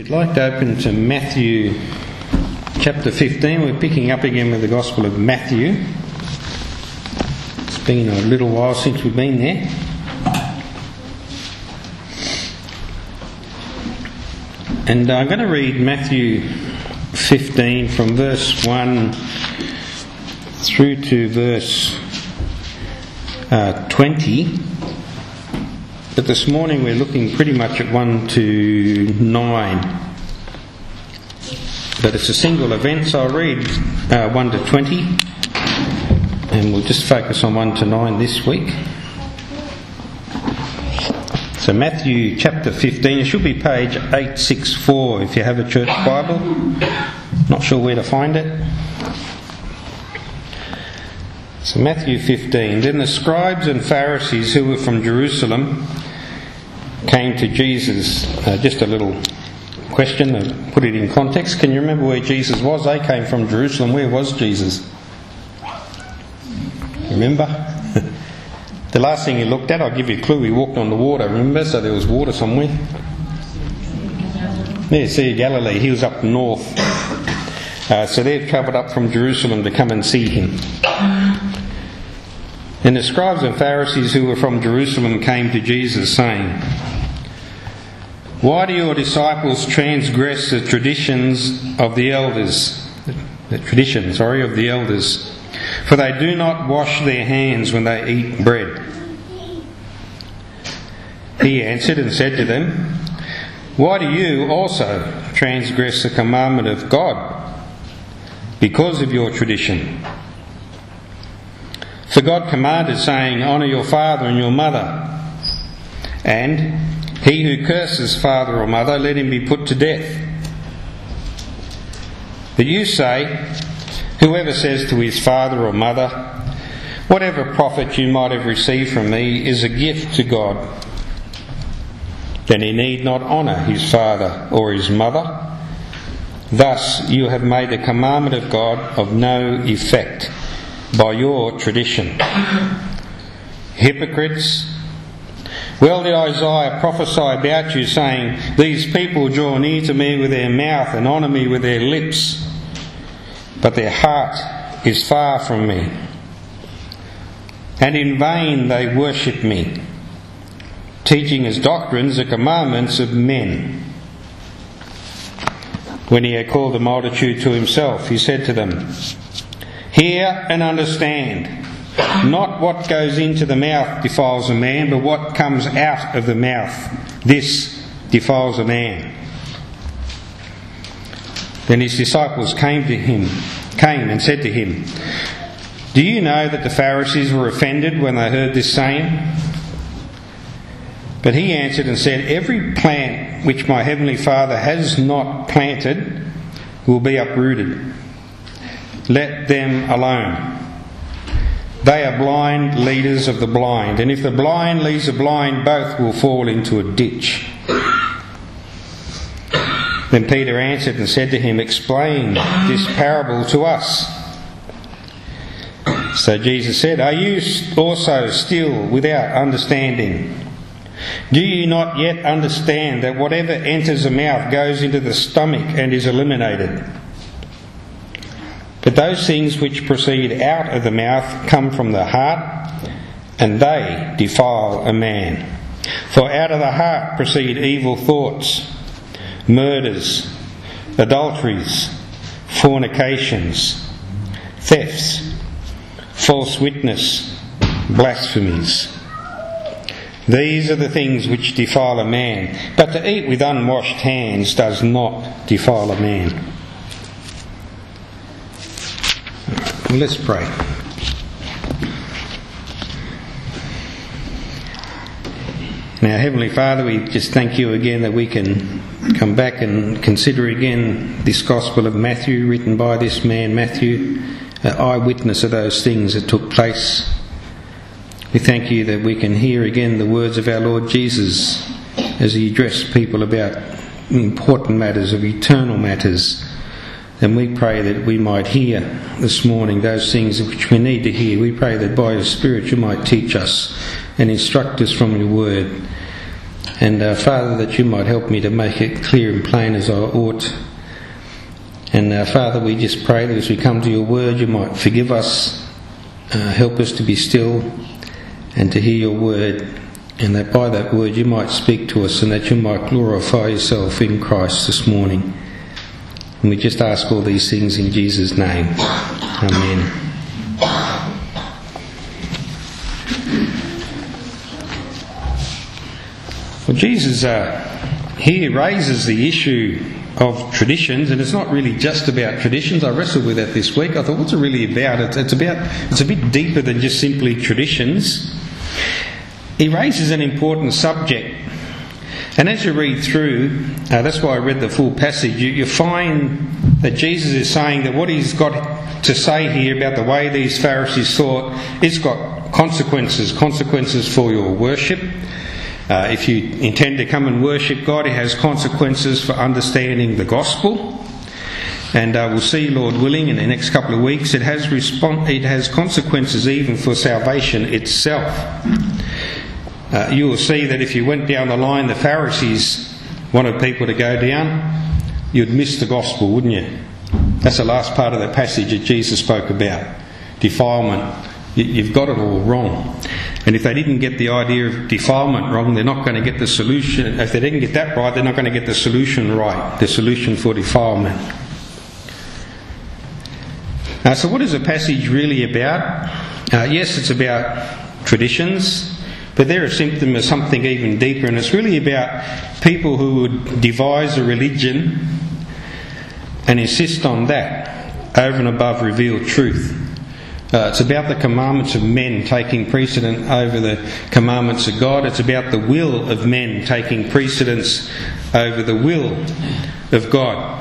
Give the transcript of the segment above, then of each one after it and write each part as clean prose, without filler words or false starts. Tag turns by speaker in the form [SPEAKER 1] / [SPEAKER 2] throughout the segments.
[SPEAKER 1] I'd like to open to Matthew chapter 15. We're picking up again with the Gospel of Matthew. It's been a little while since we've been there. And I'm going to read Matthew 15 from verse 1 through to verse 20. But this morning we're looking pretty much at 1 to 9. But it's a single event, so I'll read 1 to 20. And we'll just focus on 1 to 9 this week. So Matthew chapter 15, it should be page 864 if you have a church Bible. Not sure where to find it. So Matthew 15. Then the scribes and Pharisees who were from Jerusalem came to Jesus. Just a little question to put it in context. Can you remember where Jesus was? They came from Jerusalem. Where was Jesus? Remember? The last thing he looked at, I'll give you a clue, he walked on the water, remember? So there was water somewhere. There, Sea of Galilee. He was up north. So they've travelled up from Jerusalem to come and see him. And the scribes and Pharisees who were from Jerusalem came to Jesus, saying, "Why do your disciples transgress the traditions of the elders? Of the elders. For they do not wash their hands when they eat bread." He answered and said to them, "Why do you also transgress the commandment of God because of your tradition? For God commanded, saying, 'Honour your father and your mother,' and 'He who curses father or mother, let him be put to death.' But you say, 'Whoever says to his father or mother, whatever profit you might have received from me is a gift to God, then he need not honour his father or his mother. Thus you have made the commandment of God of no effect by your tradition. Hypocrites! Well did Isaiah prophesy about you, saying, 'These people draw near to me with their mouth and honour me with their lips, but their heart is far from me. And in vain they worship me, teaching as doctrines the commandments of men.' When he had called the multitude to himself, he said to them, 'Hear and understand. Not what goes into the mouth defiles a man, but what comes out of the mouth, this defiles a man.' Then his disciples came and said to him, 'Do you know that the Pharisees were offended when they heard this saying?' But he answered and said, 'Every plant which my heavenly Father has not planted will be uprooted. Let them alone. They are blind leaders of the blind, and if the blind leads the blind, both will fall into a ditch.' Then Peter answered and said to him, 'Explain this parable to us.' So Jesus said, 'Are you also still without understanding? Do you not yet understand that whatever enters the mouth goes into the stomach and is eliminated? But those things which proceed out of the mouth come from the heart, and they defile a man. For out of the heart proceed evil thoughts, murders, adulteries, fornications, thefts, false witness, blasphemies. These are the things which defile a man, but to eat with unwashed hands does not defile a man." Well, let's pray. Now, Heavenly Father, we just thank you again that we can come back and consider again this Gospel of Matthew, written by this man Matthew, an eyewitness of those things that took place. We thank you that we can hear again the words of our Lord Jesus as he addressed people about important matters, of eternal matters. And we pray that we might hear this morning those things which we need to hear. We pray that by your Spirit you might teach us and instruct us from your word, And Father, that you might help me to make it clear and plain as I ought. And Father, we just pray that as we come to your word, you might forgive us, help us to be still and to hear your word, and that by that word you might speak to us and that you might glorify yourself in Christ this morning. And we just ask all these things in Jesus' name. Amen. Well, Jesus here raises the issue of traditions, and it's not really just about traditions. I wrestled with that this week. I thought, what's it really about? It's a bit deeper than just simply traditions. He raises an important subject, and as you read through, that's why I read the full passage, you find that Jesus is saying that what he's got to say here about the way these Pharisees thought, it's got consequences for your worship. If you intend to come and worship God, it has consequences for understanding the gospel. And we'll see, Lord willing, in the next couple of weeks, it has consequences even for salvation itself. You will see that if you went down the line, the Pharisees wanted people to go down, you'd miss the gospel, wouldn't you? That's the last part of the passage that Jesus spoke about. Defilement. You've got it all wrong. And if they didn't get the idea of defilement wrong, they're not going to get the solution. If they didn't get that right, they're not going to get the solution right, the solution for defilement. So what is the passage really about? Yes, it's about traditions, but they're a symptom of something even deeper, and it's really about people who would devise a religion and insist on that over and above revealed truth. It's about the commandments of men taking precedent over the commandments of God. It's about the will of men taking precedence over the will of God.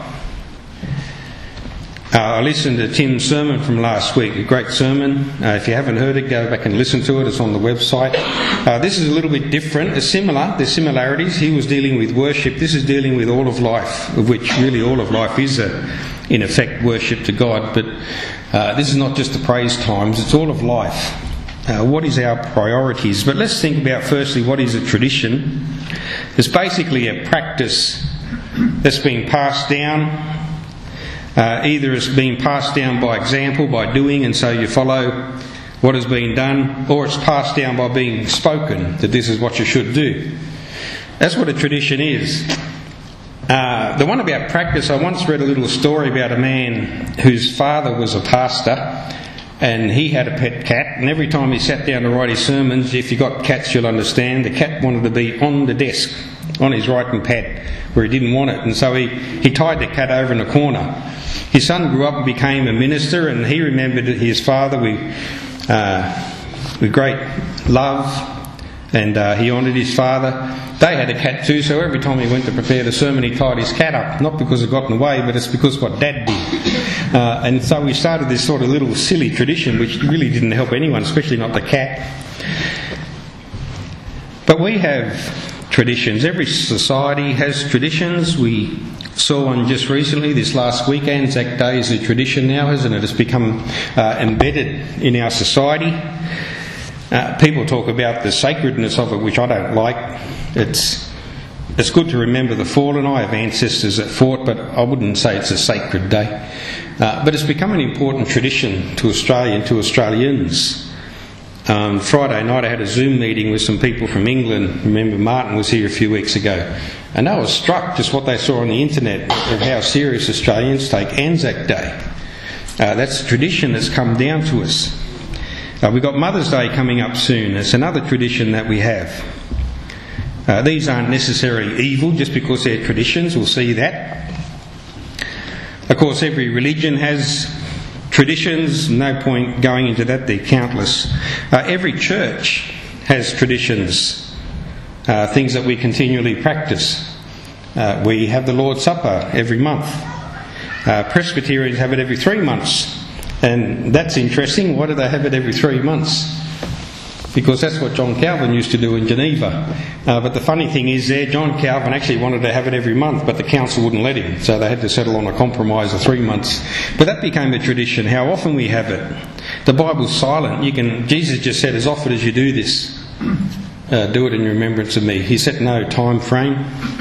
[SPEAKER 1] I listened to Tim's sermon from last week, a great sermon. If you haven't heard it, go back and listen to it. It's on the website. This is a little bit different. It's similar. There's similarities. He was dealing with worship. This is dealing with all of life, of which really all of life is, in effect, worship to God. But this is not just the praise times. It's all of life. What is our priorities? But let's think about, firstly, what is a tradition? It's basically a practice that's been passed down. Either it's been passed down by example, by doing, and so you follow what has been done, or it's passed down by being spoken, that this is what you should do. That's what a tradition is. The one about practice, I once read a little story about a man whose father was a pastor, and he had a pet cat, and every time he sat down to write his sermons, if you got cats you'll understand, the cat wanted to be on the desk, on his writing pad, where he didn't want it, and so he tied the cat over in a corner. His son grew up and became a minister, and he remembered his father with great love, and he honoured his father. They had a cat too, so every time he went to prepare the sermon he tied his cat up, not because it got in the way, but it's because what Dad did. And so we started this sort of little silly tradition which really didn't help anyone, especially not the cat. But we have traditions. Every society has traditions. We saw one just recently, this last week. Anzac Day is a tradition now, hasn't it? It's become embedded in our society. People talk about the sacredness of it, which I don't like. It's good to remember the fallen. I have ancestors that fought, but I wouldn't say it's a sacred day. But it's become an important tradition to Australia and to Australians. Friday night I had a Zoom meeting with some people from England. Remember Martin was here a few weeks ago, and I was struck just what they saw on the internet of how serious Australians take Anzac Day. That's a tradition that's come down to us. We've got Mother's Day coming up soon. It's another tradition that we have. These aren't necessarily evil just because they're traditions. We'll see that. Of course, every religion has traditions. No point going into that. They're countless. Every church has traditions, things that we continually practice. We have the Lord's Supper every month. Presbyterians have it every 3 months. And that's interesting. Why do they have it every 3 months? Because that's what John Calvin used to do in Geneva. But the funny thing is there, John Calvin actually wanted to have it every month, but the council wouldn't let him. So they had to settle on a compromise of 3 months. But that became a tradition, how often we have it. The Bible's silent. Jesus just said, as often as you do this. do it in remembrance of me. He set no time frame.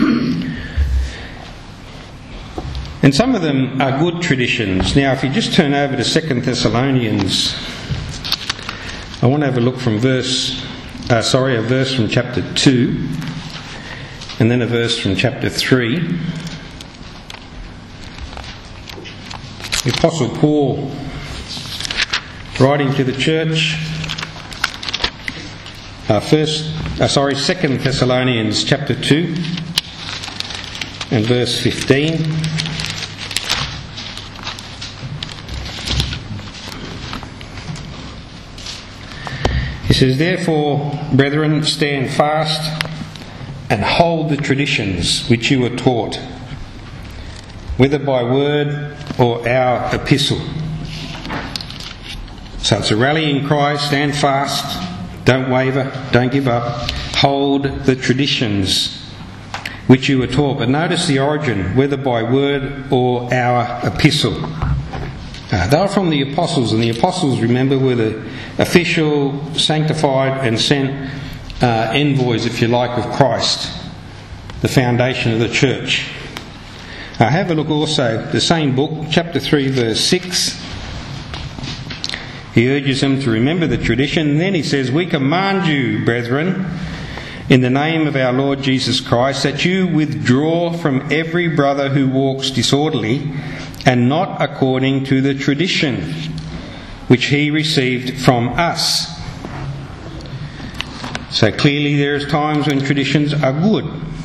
[SPEAKER 1] And some of them are good traditions. Now, if you just turn over to 2 Thessalonians, I want to have a look from a verse from chapter 2, and then a verse from chapter 3. The Apostle Paul, writing to the church, 2 Thessalonians chapter 2 and verse 15. He says, "Therefore, brethren, stand fast and hold the traditions which you were taught, whether by word or our epistle." So it's a rallying cry: stand fast, don't waver, don't give up, hold the traditions which you were taught. But notice the origin: whether by word or our epistle. They were from the apostles, and the apostles, remember, were the official, sanctified and sent envoys, if you like, of Christ, the foundation of the church. Have a look also, the same book, chapter 3, verse 6. He urges them to remember the tradition, and then he says, "We command you, brethren, in the name of our Lord Jesus Christ, that you withdraw from every brother who walks disorderly, and not according to the tradition which he received from us." So clearly there's times when traditions are good.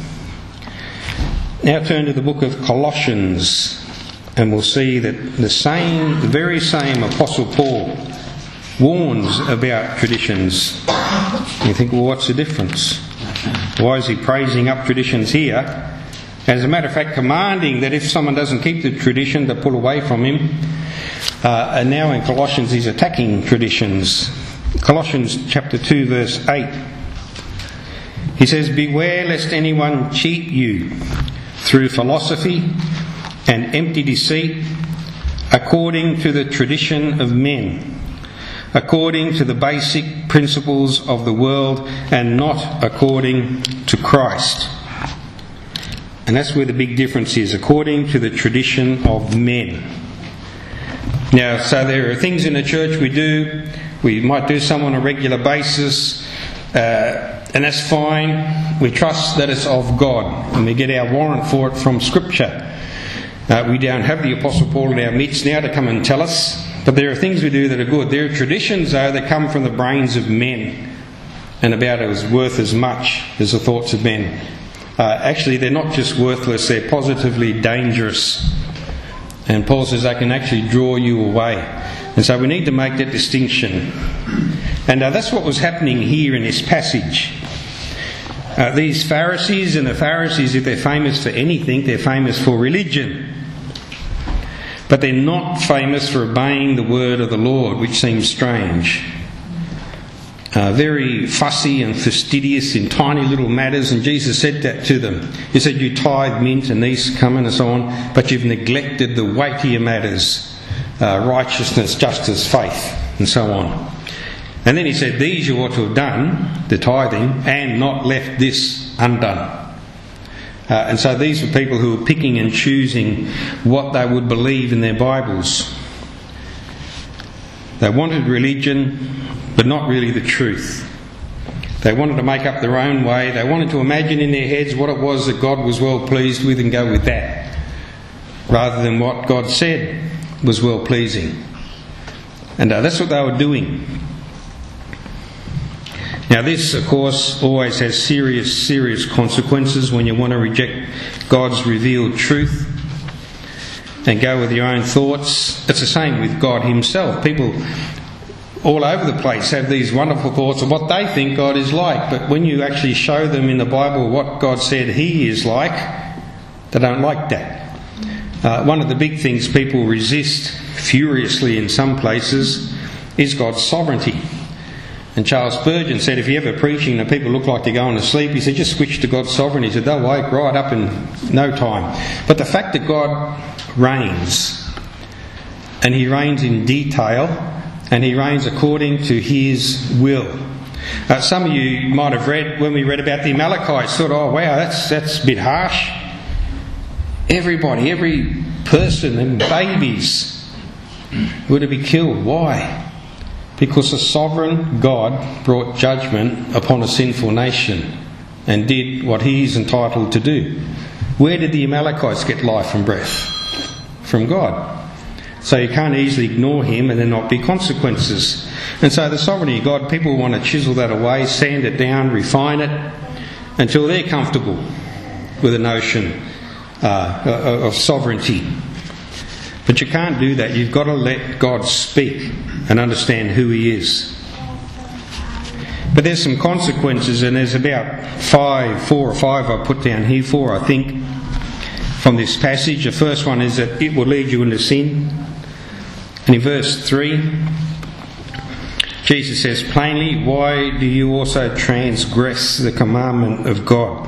[SPEAKER 1] Now turn to the book of Colossians, and we'll see that the very same Apostle Paul warns about traditions. You think, well, what's the difference? Why is he praising up traditions here? As a matter of fact, commanding that if someone doesn't keep the tradition, to pull away from him. And now in Colossians he's attacking traditions. Colossians chapter 2 verse 8. He says, "Beware lest anyone cheat you through philosophy and empty deceit, according to the tradition of men, according to the basic principles of the world, and not according to Christ." And that's where the big difference is, according to the tradition of men. Now, so there are things in the church we do. We might do some on a regular basis, and that's fine. We trust that it's of God, and we get our warrant for it from Scripture. We don't have the Apostle Paul in our midst now to come and tell us, but there are things we do that are good. There are traditions, though, that come from the brains of men, and about as worth as much as the thoughts of men. Actually, they're not just worthless, they're positively dangerous. And Paul says they can actually draw you away. And so we need to make that distinction. And that's what was happening here in this passage. These Pharisees, and the Pharisees, if they're famous for anything, they're famous for religion. But they're not famous for obeying the word of the Lord, which seems strange. Very fussy and fastidious in tiny little matters, and Jesus said that to them. He said, "You tithe mint and these cumin and so on, but you've neglected the weightier matters, righteousness, justice, faith, and so on." And then he said, "These you ought to have done, the tithing, and not left this undone." And so these were people who were picking and choosing what they would believe in their Bibles. They wanted religion, but not really the truth. They wanted to make up their own way. They wanted to imagine in their heads what it was that God was well pleased with and go with that, rather than what God said was well pleasing. And that's what they were doing. Now this, of course, always has serious consequences when you want to reject God's revealed truth and go with your own thoughts. It's the same with God himself. People all over the place have these wonderful thoughts of what they think God is like, but when you actually show them in the Bible what God said he is like, they don't like that. One of the big things people resist furiously in some places is God's sovereignty. And Charles Spurgeon said if you're ever preaching and people look like they're going to sleep, he said just switch to God's sovereignty. He said they'll wake right up in no time. But the fact that God reigns, and he reigns in detail, and he reigns according to his will, Some of you might have read, when we read about the Amalekites, thought, oh wow, that's a bit harsh. Everybody, every person and babies were to be killed. Why? Because the sovereign God brought judgment upon a sinful nation and did what he is entitled to do. Where did the Amalekites get life and breath? From God. So you can't easily ignore him and there not be consequences. And so the sovereignty of God, people want to chisel that away, sand it down, refine it, until they're comfortable with the notion of sovereignty. But you can't do that. You've got to let God speak and understand who he is. But there's some consequences, and there's about 4 or 5 I put down here for, I think, from this passage. The first one is that it will lead you into sin. And in verse 3, Jesus says plainly, why do you also transgress the commandment of God?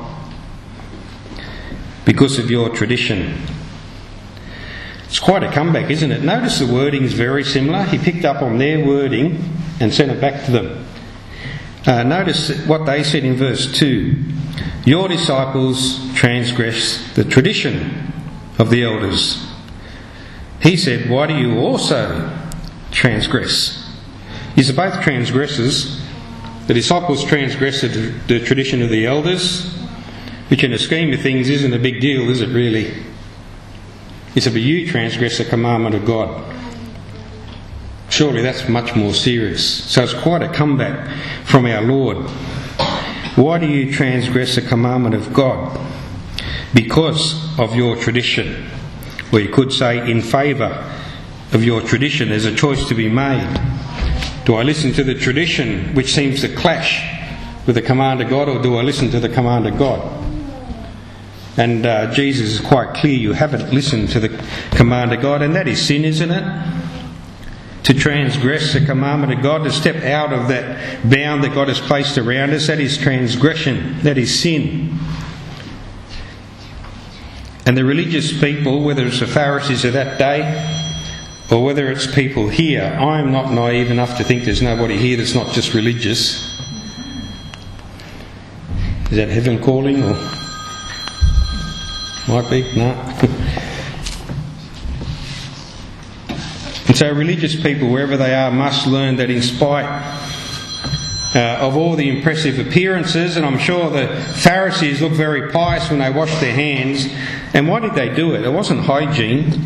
[SPEAKER 1] Because of your tradition. It's quite a comeback, isn't it? Notice the wording is very similar. He picked up on their wording and sent it back to them. Notice what they said in verse 2. Your disciples transgress the tradition of the elders. He said, why do you also transgress? These are both transgressors. The disciples transgressed the tradition of the elders, which in the scheme of things isn't a big deal, is it really? He said, but you transgress the commandment of God. Surely that's much more serious. So it's quite a comeback from our Lord. Why do you transgress the commandment of God? Because of your tradition. Well, you could say in favour of your tradition. There's a choice to be made. Do I listen to the tradition which seems to clash with the command of God, or do I listen to the command of God? And Jesus is quite clear, you haven't listened to the command of God, and that is sin, isn't it? To transgress the commandment of God, to step out of that bound that God has placed around us, that is transgression, that is sin. And the religious people, whether it's the Pharisees of that day or whether it's people here, I'm not naive enough to think there's nobody here that's not just religious. Is that heaven calling, or might be? No. And so religious people, wherever they are, must learn that in spite of all the impressive appearances, and I'm sure the Pharisees looked very pious when they washed their hands. And why did they do it? It wasn't hygiene.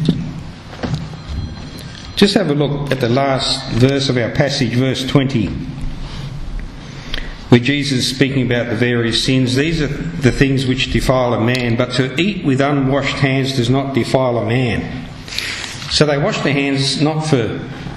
[SPEAKER 1] Just have a look at the last verse of our passage, verse 20, where Jesus is speaking about the various sins. These are the things which defile a man, but to eat with unwashed hands does not defile a man. So they washed their hands not for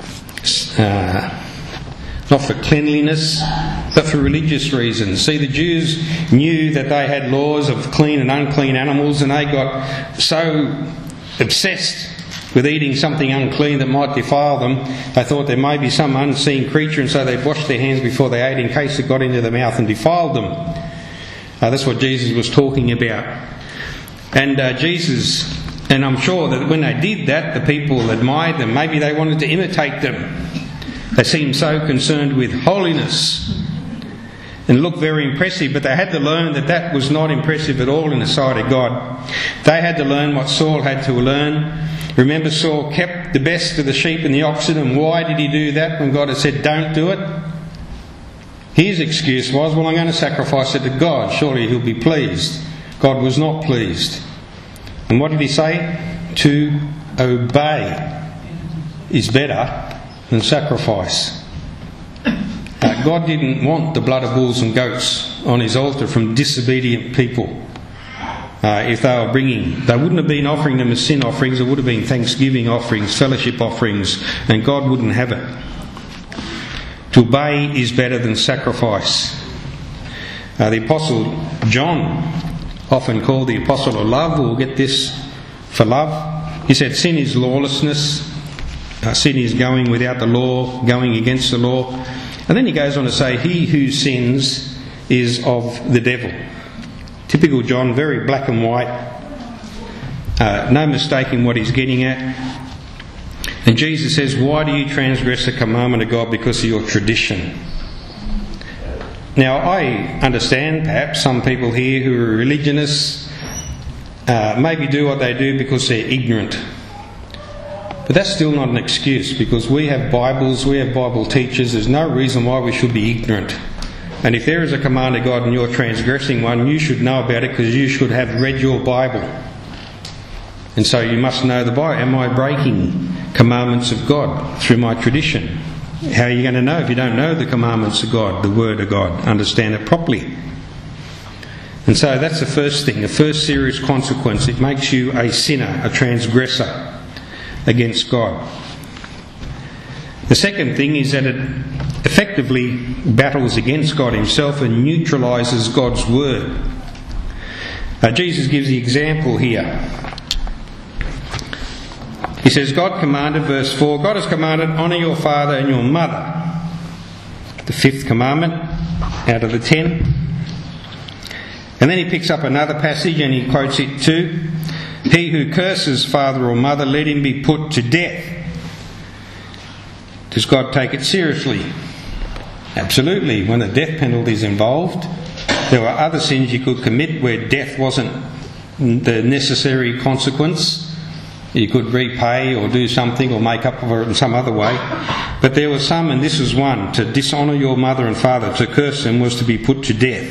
[SPEAKER 1] cleanliness, but for religious reasons. See, the Jews knew that they had laws of clean and unclean animals, and they got so obsessed with eating something unclean that might defile them, they thought there may be some unseen creature, and so they'd wash their hands before they ate in case it got into their mouth and defiled them. That's what Jesus was talking about. And and I'm sure that when they did that, the people admired them. Maybe they wanted to imitate them. They seemed so concerned with holiness and looked very impressive, but they had to learn that that was not impressive at all in the sight of God. They had to learn what Saul had to learn. Remember, Saul kept the best of the sheep and the oxen, and why did he do that when God had said don't do it? His excuse was, well, I'm going to sacrifice it to God, surely he'll be pleased. God was not pleased. And what did he say? To obey is better than sacrifice. God didn't want the blood of bulls and goats on his altar from disobedient people. If they were they wouldn't have been offering them as sin offerings, it would have been thanksgiving offerings, fellowship offerings, and God wouldn't have it. To obey is better than sacrifice. The Apostle John, often called the Apostle of Love, we'll get this for love. He said sin is lawlessness. Sin is going without the law, going against the law. And then he goes on to say, he who sins is of the devil. Typical John, very black and white. No mistaking what he's getting at. And Jesus says, why do you transgress the commandment of God? Because of your tradition. Now, I understand perhaps some people here who are religionists maybe do what they do because they're ignorant. But that's still not an excuse, because we have Bibles, we have Bible teachers. There's no reason why we should be ignorant. And if there is a command of God and you're transgressing one, you should know about it, because you should have read your Bible. And so you must know the Bible. Am I breaking commandments of God through my tradition? How are you going to know if you don't know the commandments of God, the Word of God, understand it properly? And so that's the first thing, the first serious consequence. It makes you a sinner, a transgressor against God. The second thing is that it effectively battles against God himself and neutralises God's word. Jesus gives the example here. He says, God commanded, verse 4, God has commanded, honour your father and your mother. The fifth commandment out of the 10. And then he picks up another passage and he quotes it too. He who curses father or mother, let him be put to death. Does God take it seriously? Absolutely. When the death penalty is involved, there were other sins you could commit where death wasn't the necessary consequence. You could repay or do something or make up for it in some other way. But there were some, and this was one. To dishonour your mother and father, to curse them, was to be put to death.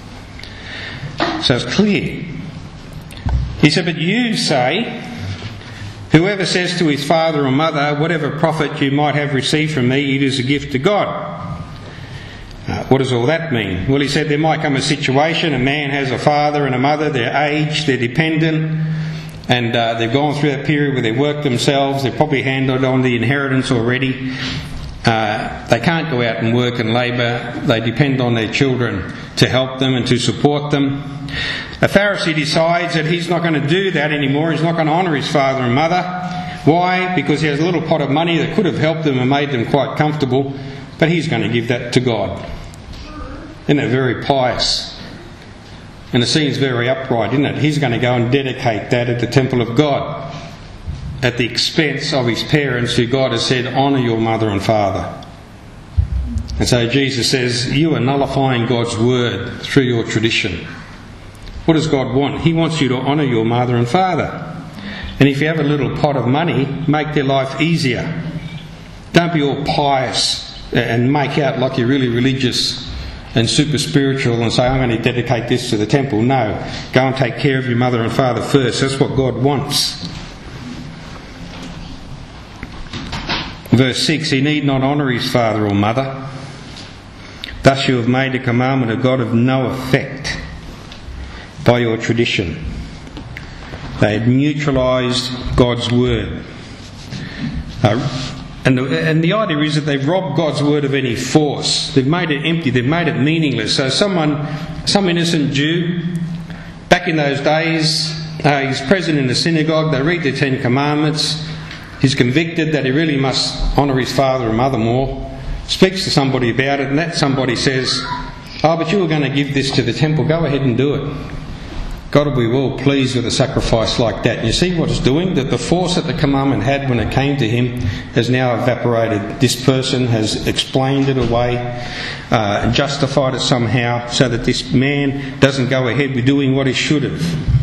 [SPEAKER 1] So it's clear. He said, but you say, whoever says to his father or mother, whatever profit you might have received from me, it is a gift to God. What does all that mean? Well, he said there might come a situation, a man has a father and a mother, they're aged, they're dependent, and they've gone through that period where they've worked themselves, they've probably handed on the inheritance already. They can't go out and work and labour, they depend on their children to help them and to support them. A Pharisee decides that he's not going to do that anymore, he's not going to honour his father and mother. Why? Because he has a little pot of money that could have helped them and made them quite comfortable, but he's going to give that to God. Isn't it very pious? And it seems very upright, isn't it? He's going to go and dedicate that at the temple of God at the expense of his parents, who God has said, honour your mother and father. And so Jesus says, you are nullifying God's word through your tradition. What does God want? He wants you to honour your mother and father. And if you have a little pot of money, make their life easier. Don't be all pious and make out like you're really religious and super spiritual and say, I'm going to dedicate this to the temple. No, go and take care of your mother and father first. That's what God wants. Verse 6, he need not honour his father or mother. Thus you have made the commandment of God of no effect by your tradition. They had neutralised God's word. And the idea is that they've robbed God's word of any force. They've made it empty, they've made it meaningless. So some innocent Jew, back in those days, he's present in the synagogue, they read the 10 Commandments, he's convicted that he really must honour his father and mother more, speaks to somebody about it, and that somebody says, oh, but you were going to give this to the temple, go ahead and do it. God will be well pleased with a sacrifice like that. And you see what it's doing? That the force that the commandment had when it came to him has now evaporated. This person has explained it away and justified it somehow so that this man doesn't go ahead with doing what he should have.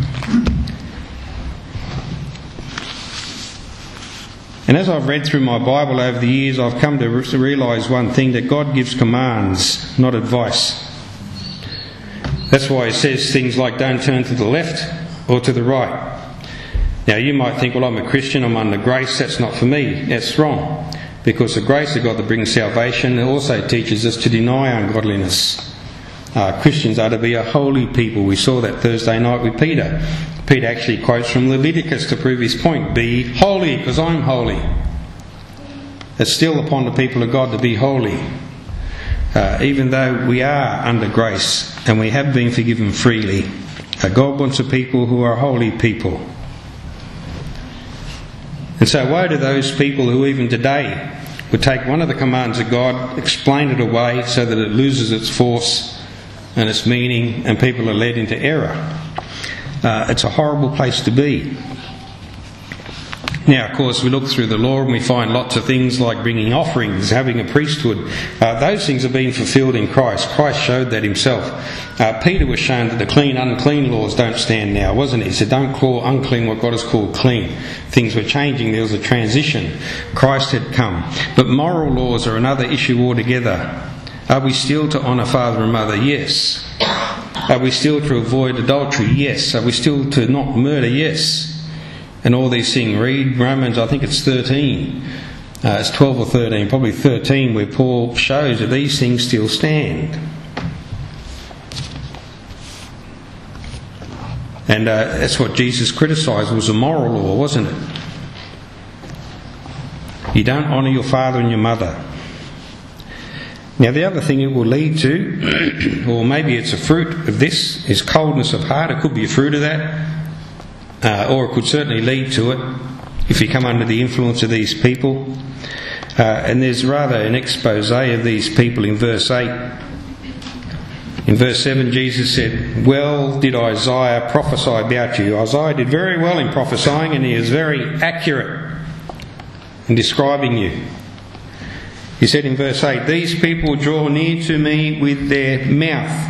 [SPEAKER 1] And as I've read through my Bible over the years, I've come to realise one thing, that God gives commands, not advice. That's why he says things like don't turn to the left or to the right. Now you might think, well, I'm a Christian, I'm under grace, that's not for me. That's wrong. Because the grace of God that brings salvation also teaches us to deny ungodliness. Christians are to be a holy people. We saw that Thursday night with Peter. Peter actually quotes from Leviticus to prove his point. Be holy because I'm holy. It's still upon the people of God to be holy. Even though we are under grace and we have been forgiven freely, God wants a people who are holy people. And so woe to those people who even today would take one of the commands of God, explain it away so that it loses its force and its meaning and people are led into error. It's a horrible place to be. Now, of course, we look through the law and we find lots of things like bringing offerings, having a priesthood. Those things have been fulfilled in Christ. Christ showed that himself. Peter was shown that the clean, unclean laws don't stand now, wasn't he? He said, don't call unclean what God has called clean. Things were changing. There was a transition. Christ had come. But moral laws are another issue altogether. Are we still to honour father and mother? Yes. Are we still to avoid adultery? Yes. Are we still to not murder? Yes. And all these things. Read Romans, I think it's 13. It's 12 or 13, probably 13, where Paul shows that these things still stand. And that's what Jesus criticised, was a moral law, wasn't it? You don't honour your father and your mother. Now, the other thing it will lead to, or maybe it's a fruit of this, is coldness of heart. It could be a fruit of that. Or it could certainly lead to it if you come under the influence of these people. And there's rather an expose of these people in verse 8. In verse 7, Jesus said, well did Isaiah prophesy about you. Isaiah did very well in prophesying, and he is very accurate in describing you. He said in verse 8, these people draw near to me with their mouth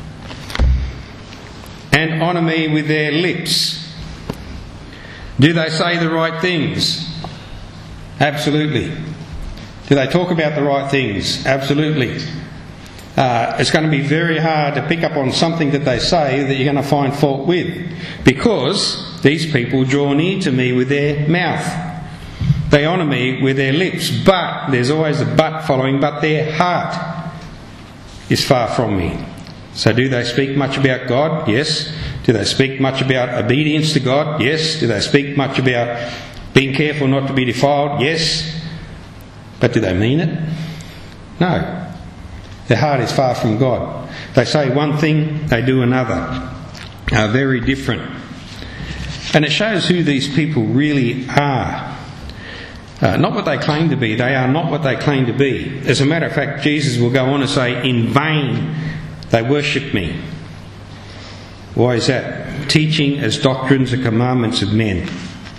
[SPEAKER 1] and honour me with their lips. Do they say the right things? Absolutely. Do they talk about the right things? Absolutely. It's going to be very hard to pick up on something that they say that you're going to find fault with, because these people draw near to me with their mouth. They honour me with their lips, but, there's always a but following, but their heart is far from me. So do they speak much about God? Yes. Do they speak much about obedience to God? Yes. Do they speak much about being careful not to be defiled? Yes. But do they mean it? No. Their heart is far from God. They say one thing, they do another. Are very different. And it shows who these people really are. Not what they claim to be. They are not what they claim to be. As a matter of fact, Jesus will go on to say, in vain they worship me. Why is that? Teaching as doctrines the commandments of men.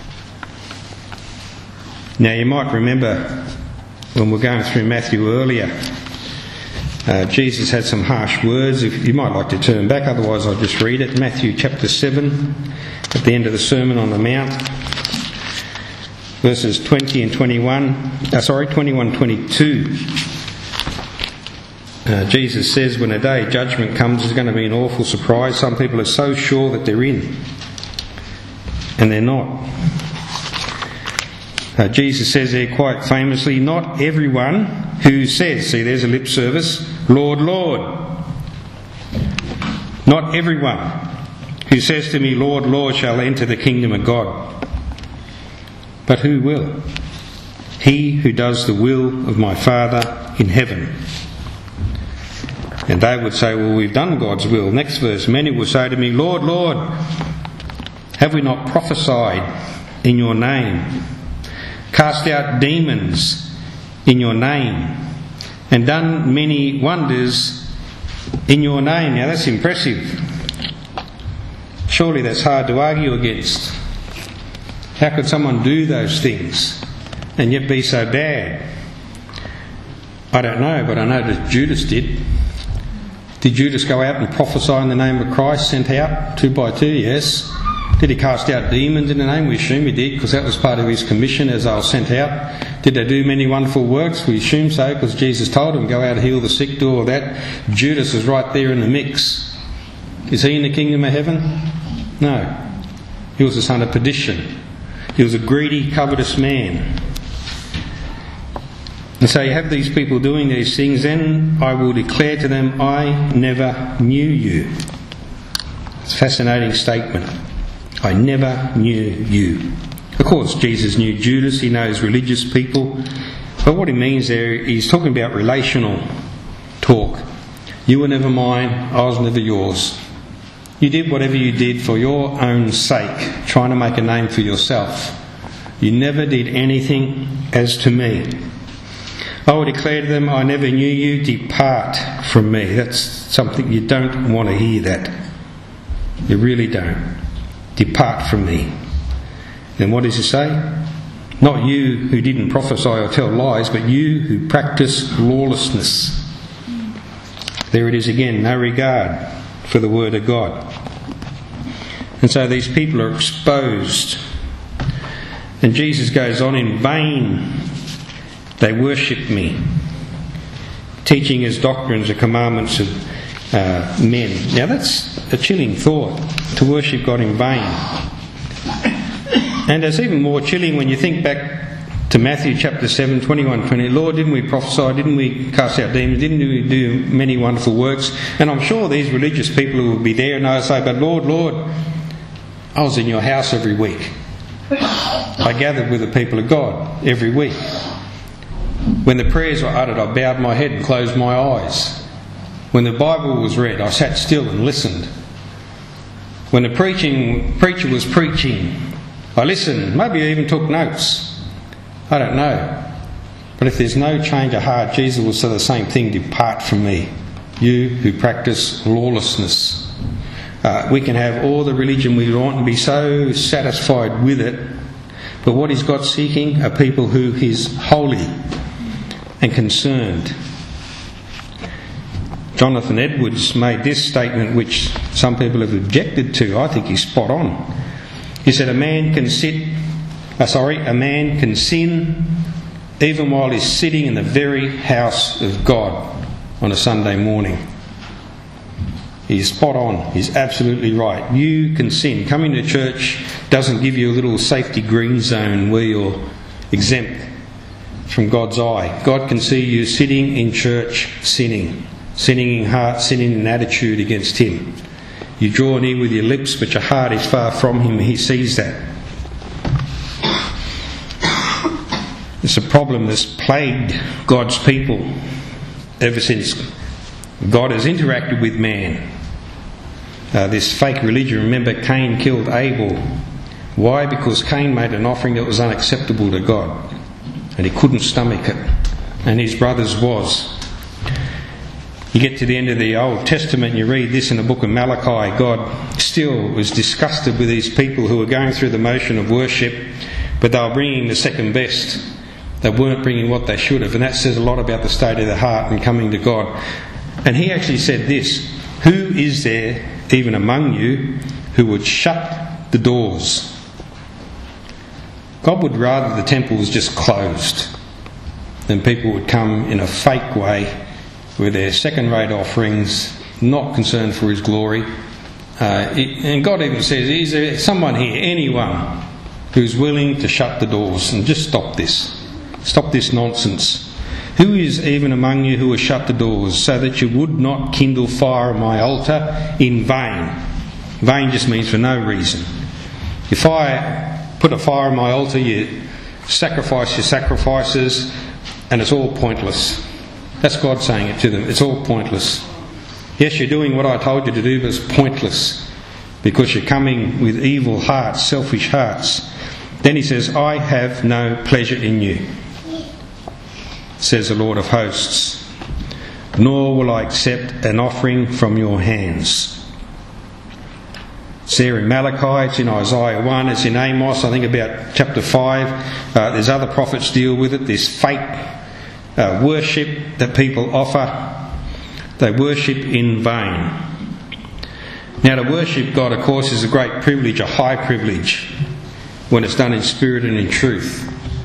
[SPEAKER 1] Now you might remember when we're going through Matthew earlier, Jesus had some harsh words. If you might like to turn back, otherwise I'll just read it. Matthew chapter 7, at the end of the Sermon on the Mount, verses 20 and 22. Jesus says when a day of judgment comes, there's going to be an awful surprise. Some people are so sure that they're in, and they're not. Jesus says there quite famously, not everyone who says, see there's a lip service, Lord, Lord. Not everyone who says to me, Lord, Lord, shall enter the kingdom of God. But who will? He who does the will of my Father in heaven. And they would say, well, we've done God's will. Next verse, many will say to me, Lord, Lord, have we not prophesied in your name, cast out demons in your name, and done many wonders in your name? Now that's impressive. Surely that's hard to argue against. How could someone do those things and yet be so bad? I don't know, but I know that Judas did. Did Judas go out and prophesy in the name of Christ, sent out 2 by 2? Yes. Did he cast out demons in the name? We assume he did, because that was part of his commission as they were sent out. Did they do many wonderful works? We assume so, because Jesus told them, go out and heal the sick, do all that. Judas is right there in the mix. Is he in the kingdom of heaven? No. He was the son of perdition. He was a greedy, covetous man. And so you have these people doing these things, then I will declare to them, I never knew you. It's a fascinating statement. I never knew you. Of course, Jesus knew Judas, he knows religious people. But what he means there, he's talking about relational talk. You were never mine, I was never yours. You did whatever you did for your own sake, trying to make a name for yourself. You never did anything as to me. I will declare to them, I never knew you, depart from me. That's something you don't want to hear that. You really don't. Depart from me. Then what does he say? Not you who didn't prophesy or tell lies, but you who practice lawlessness. There it is again, no regard for the word of God. And so these people are exposed. And Jesus goes on, in vain they worship me, teaching as doctrines the commandments of men. Now that's a chilling thought, to worship God in vain. And it's even more chilling when you think back to Matthew chapter 7, 21, 20. Lord, didn't we prophesy? Didn't we cast out demons? Didn't we do many wonderful works? And I'm sure these religious people who will be there and they'll say, but Lord, I was in your house every week. I gathered with the people of God every week. When the prayers were uttered, I bowed my head and closed my eyes. When the Bible was read, I sat still and listened. When the preacher was preaching, I listened. Maybe I even took notes. I don't know. But if there's no change of heart, Jesus will say the same thing, depart from me, you who practice lawlessness. We can have all the religion we want and be so satisfied with it, but what is God seeking are people who is holy and concerned. Jonathan Edwards made this statement, which some people have objected to. I think he's spot on. He said, a man can sin even while he's sitting in the very house of God on a Sunday morning. He's spot on. He's absolutely right. You can sin. Coming to church doesn't give you a little safety green zone where you're exempt from God's eye. God can see you sitting in church sinning in heart, sinning in attitude against Him. You draw near with your lips, but your heart is far from Him. He sees that. It's a problem that's plagued God's people ever since God has interacted with man. This fake religion, remember, Cain killed Abel. Why? Because Cain made an offering that was unacceptable to God, and he couldn't stomach it, and his brother's was. You get to the end of the Old Testament and you read this in the book of Malachi. God still was disgusted with these people who were going through the motion of worship, but they were bringing the second best. They weren't bringing what they should have, and that says a lot about the state of the heart and coming to God. And He actually said this, who is there even among you who would shut the doors? God would rather the temple was just closed than people would come in a fake way with their second-rate offerings, not concerned for His glory. And God even says, is there someone here, anyone, who's willing to shut the doors and just stop this? Stop this nonsense. Who is even among you who will shut the doors, so that you would not kindle fire on my altar in vain? Vain just means for no reason. If I put a fire on my altar, you sacrifice your sacrifices, and it's all pointless. That's God saying it to them. It's all pointless. Yes, you're doing what I told you to do, but it's pointless, because you're coming with evil hearts, selfish hearts. Then He says, I have no pleasure in you, says the Lord of hosts, nor will I accept an offering from your hands. It's there in Malachi, it's in Isaiah 1, it's in Amos, I think about chapter 5. There's other prophets deal with it. There's fake worship that people offer. They worship in vain. Now, to worship God, of course, is a great privilege, a high privilege, when it's done in spirit and in truth.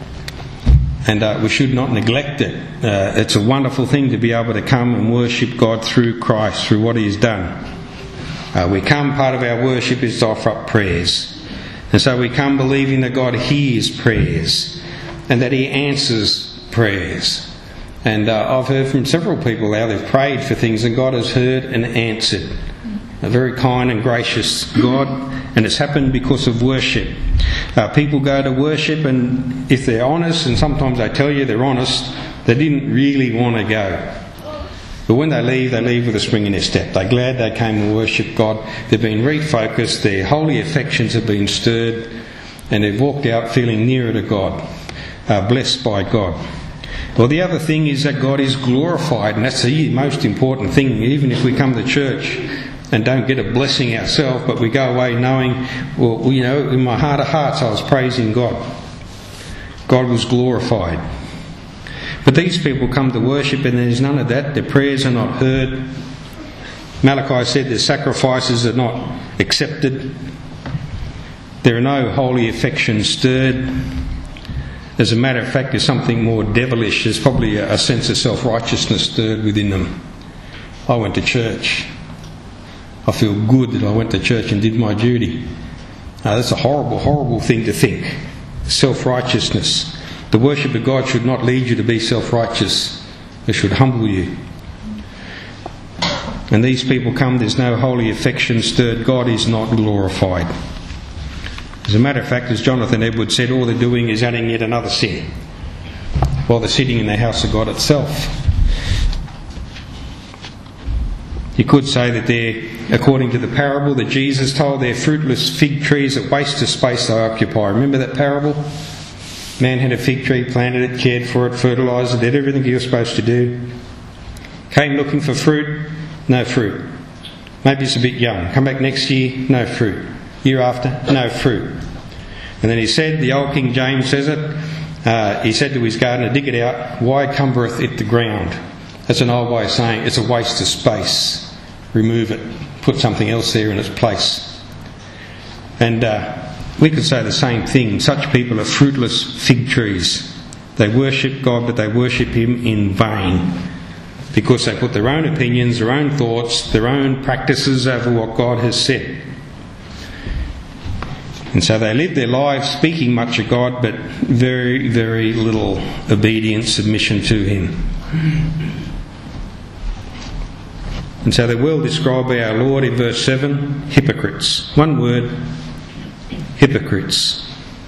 [SPEAKER 1] And we should not neglect it. It's a wonderful thing to be able to come and worship God through Christ, through what He has done. We come, part of our worship is to offer up prayers. And so we come believing that God hears prayers and that He answers prayers. And I've heard from several people how they've prayed for things and God has heard and answered. A very kind and gracious God, and it's happened because of worship. People go to worship, and if they're honest, and sometimes they tell you they're honest, they didn't really want to go. But when they leave with a spring in their step. They're glad they came to worship God. They've been refocused, their holy affections have been stirred, and they've walked out feeling nearer to God, blessed by God. Well, the other thing is that God is glorified, and that's the most important thing. Even if we come to church and don't get a blessing ourselves, but we go away knowing, well, you know, in my heart of hearts I was praising God. God was glorified. But these people come to worship and there's none of that. Their prayers are not heard. Malachi said their sacrifices are not accepted. There are no holy affections stirred. As a matter of fact, there's something more devilish. There's probably a sense of self-righteousness stirred within them. I went to church. I feel good that I went to church and did my duty. That's a horrible, horrible thing to think. Self-righteousness. The worship of God should not lead you to be self-righteous. It should humble you. And these people come, there's no holy affection stirred. God is not glorified. As a matter of fact, as Jonathan Edwards said, all they're doing is adding yet another sin while they're sitting in the house of God itself. You could say that they're, according to the parable that Jesus told, they're fruitless fig trees that waste the space they occupy. Remember that parable? Man had a fig tree, planted it, cared for it, fertilised it, did everything he was supposed to do. Came looking for fruit, no fruit. Maybe it's a bit young. Come back next year, no fruit. Year after, no fruit. And then he said, the old King James says it, he said to his gardener, dig it out, why cumbereth it the ground? That's an old way of saying it's a waste of space. Remove it, put something else there in its place. And we could say the same thing. Such people are fruitless fig trees. They worship God, but they worship Him in vain, because they put their own opinions, their own thoughts, their own practices over what God has said. And so they live their lives speaking much of God, but very, very little obedience, submission to Him. And so they're well described by our Lord in verse 7, hypocrites. One word, hypocrites.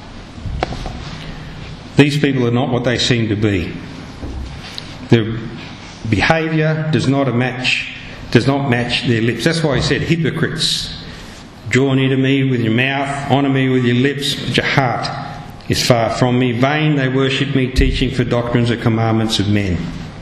[SPEAKER 1] These people are not what they seem to be. Their behaviour does not match their lips. That's why he said hypocrites. Draw near to me with your mouth, honour me with your lips, but your heart is far from me. Vain they worship me, teaching for doctrines or commandments of men.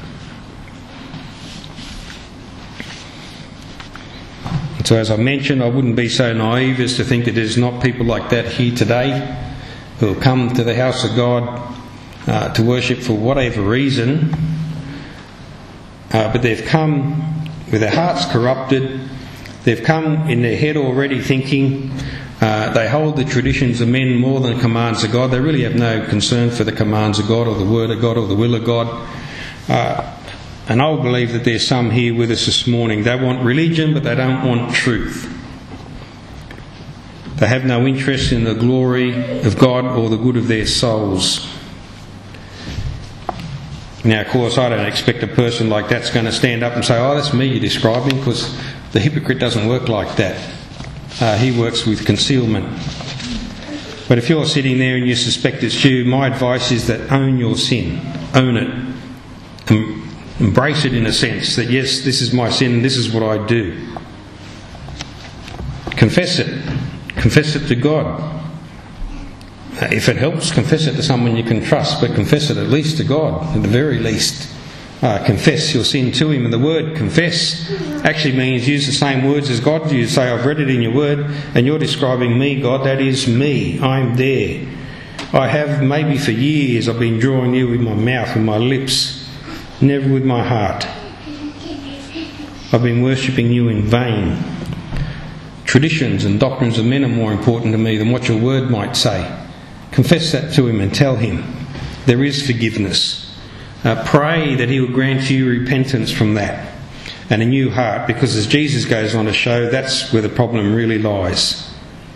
[SPEAKER 1] So as I mentioned, I wouldn't be so naive as to think that there's not people like that here today who have come to the house of God to worship for whatever reason, but they've come with their hearts corrupted. They've come in their head already thinking they hold the traditions of men more than the commands of God. They really have no concern for the commands of God or the word of God or the will of God. And I'll believe that there's some here with us this morning. They want religion, but they don't want truth. They have no interest in the glory of God or the good of their souls. Now, of course, I don't expect a person like that's going to stand up and say, oh, that's me you're describing, because the hypocrite doesn't work like that. He works with concealment. But if you're sitting there and you suspect it's you, my advice is that own your sin. Own it. Embrace it in a sense that, yes, this is my sin and this is what I do. Confess it. Confess it to God. If it helps, confess it to someone you can trust, but confess it at least to God, at the very least. Confess your sin to Him. And the word confess actually means use the same words as God. You say, I've read it in your word and you're describing me, God. That is me. I'm there. I have, maybe for years, I've been drawing you with my mouth, with my lips, never with my heart. I've been worshipping you in vain. Traditions and doctrines of men are more important to me than what your word might say. Confess that to Him and tell Him there is forgiveness. Pray that He will grant you repentance from that and a new heart, because as Jesus goes on to show, that's where the problem really lies.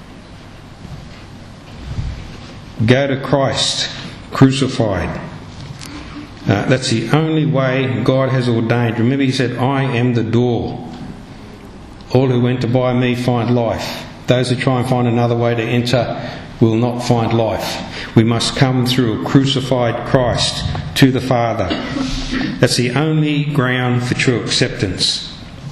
[SPEAKER 1] Go to Christ crucified. That's the only way God has ordained. Remember, He said, I am the door. All who enter by me find life. Those who try and find another way to enter will not find life. We must come through a crucified Christ to the Father. That's the only ground for true acceptance.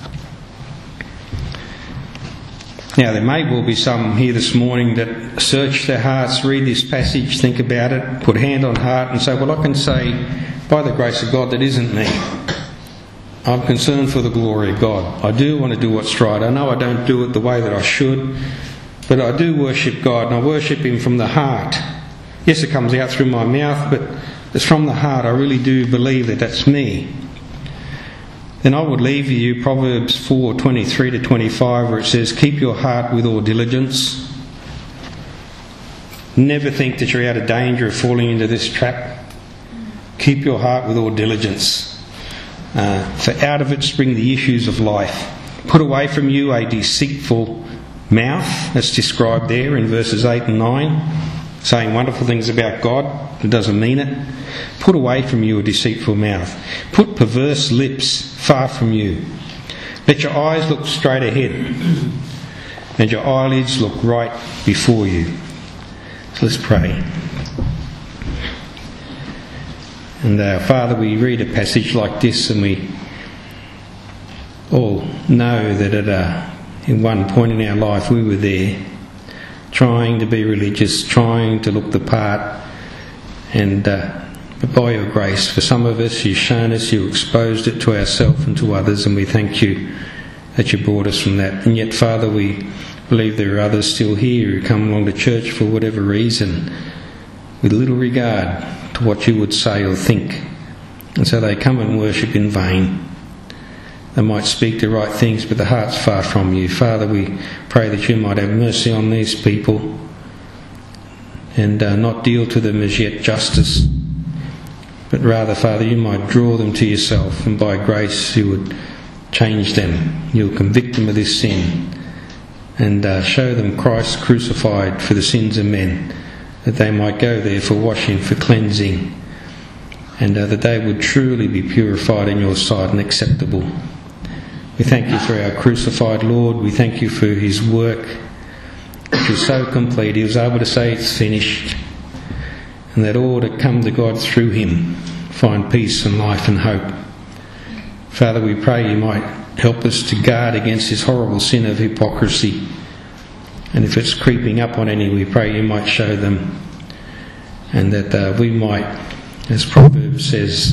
[SPEAKER 1] Now, there may well be some here this morning that search their hearts, read this passage, think about it, put hand on heart and say, well, I can say, by the grace of God, that isn't me. I'm concerned for the glory of God. I do want to do what's right. I know I don't do it the way that I should, but I do worship God, and I worship Him from the heart. Yes, it comes out through my mouth, but it's from the heart. I really do believe that that's me. Then I would leave you Proverbs 4:23 to 25, where it says, keep your heart with all diligence. Never think that you're out of danger of falling into this trap. Keep your heart with all diligence. For out of it spring the issues of life. Put away from you a deceitful mouth. That's described there in verses 8 and 9. Saying wonderful things about God, it doesn't mean it. Put away from you a deceitful mouth. Put perverse lips far from you. Let your eyes look straight ahead, and your eyelids look right before you. So let's pray. And Father, we read a passage like this, and we all know that in one point in our life we were there, trying to be religious, trying to look the part, and but by your grace, for some of us, you've shown us, you exposed it to ourselves and to others, and we thank you that you brought us from that. And yet, Father, we believe there are others still here who come along to church for whatever reason, with little regard to what you would say or think, and so they come and worship in vain. They might speak the right things, but the heart's far from you. Father, we pray that you might have mercy on these people and not deal to them as yet justice, but rather, Father, you might draw them to yourself, and by grace you would change them. You'll convict them of this sin and show them Christ crucified for the sins of men, that they might go there for washing, for cleansing, and that they would truly be purified in your sight and acceptable. We thank you for our crucified Lord. We thank you for his work, which was so complete. He was able to say it's finished, and that all that come to God through him find peace and life and hope. Father, we pray you might help us to guard against this horrible sin of hypocrisy, and if it's creeping up on any, we pray you might show them, and that we might, as Proverbs says,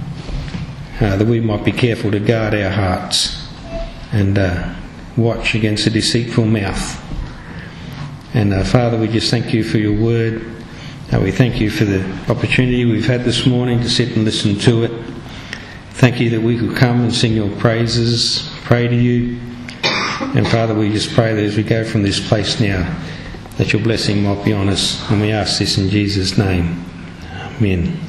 [SPEAKER 1] that we might be careful to guard our hearts and watch against a deceitful mouth. And Father, we just thank you for your word. We thank you for the opportunity we've had this morning to sit and listen to it. Thank you that we could come and sing your praises, pray to you. And Father, we just pray that as we go from this place now, that your blessing might be on us. And we ask this in Jesus' name. Amen.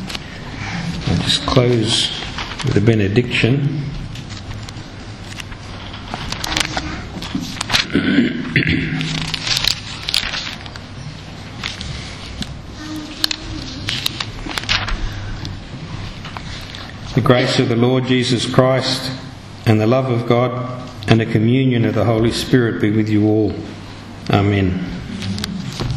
[SPEAKER 1] I'll just close with a benediction. The grace of the Lord Jesus Christ and the love of God and the communion of the Holy Spirit be with you all. Amen.